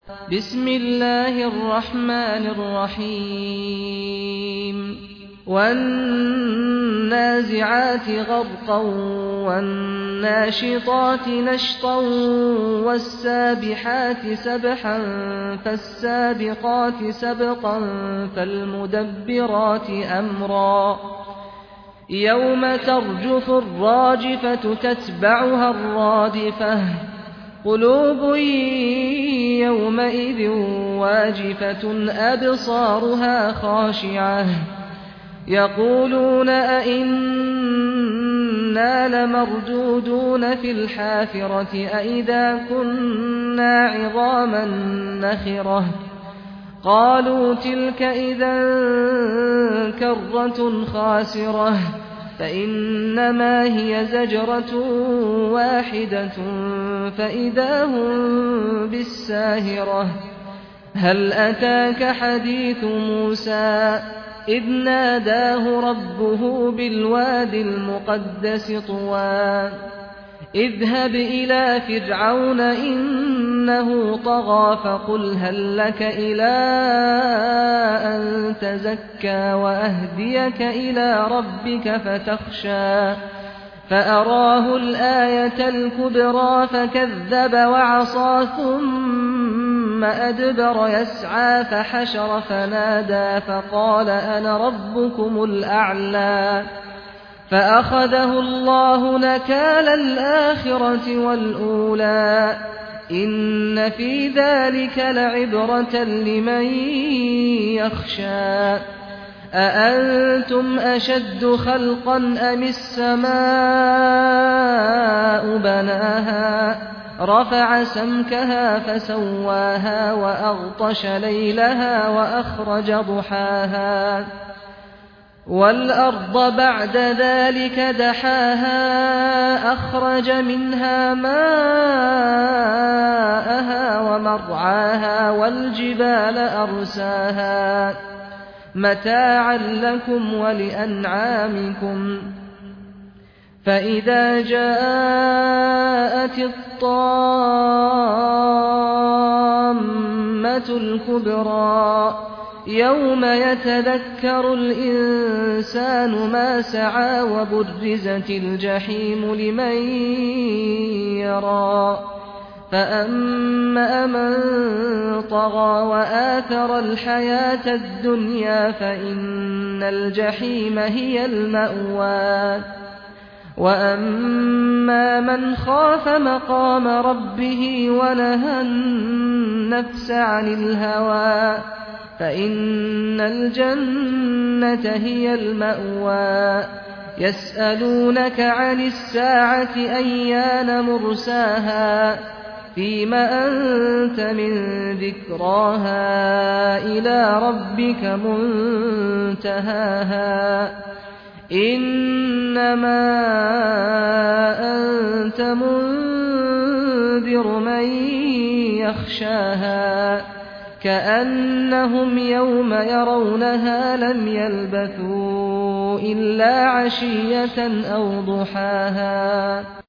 بسم الله الرحمن الرحيم والنازعات غرقا والناشطات نشطا والسابحات سبحا فالسابقات سبقا فالمدبرات أمرا يوم ترجف الراجفة تتبعها الرادفة قلوب يومئذ واجفة أبصارها خاشعة يقولون أئنا لمردودون في الحافرة أئذا كنا عظاما نخرة قالوا تلك إذا كرة خاسرة فإنما هي زجرة واحدة فإذا هم بالساهرة هل أتاك حديث موسى إذ ناداه ربه بالواد المقدس طوى اذهب إلى فرعون إنه طغى فقل هل لك إلى أن تزكى وأهديك إلى ربك فتخشى فأراه الآية الكبرى فكذب وعصى ثم أدبر يسعى فحشر فنادى فقال أنا ربكم الأعلى فأخذه الله نكال الآخرة والأولى إن في ذلك لعبرة لمن يخشى أأنتم أشد خلقا أم السماء بناها رفع سمكها فسواها وأغطش ليلها وأخرج ضحاها والأرض بعد ذلك دحاها أخرج منها ماءها ومرعاها والجبال أرساها متاعا لكم ولأنعامكم فإذا جاءت الطامة الكبرى يوم يتذكر الإنسان ما سعى وبرزت الجحيم لمن يرى فأما من طغى وآثر الحياة الدنيا فإن الجحيم هي المأوى وأما من خاف مقام ربه ونهى النفس عن الهوى فإن الجنة هي المأوى يسألونك عن الساعة أيان مرساها فيم أنت من ذكراها إلى ربك منتهاها إنما أنت منذر من يخشاها كأنهم يوم يرونها لم يلبثوا إلا عشية أو ضحاها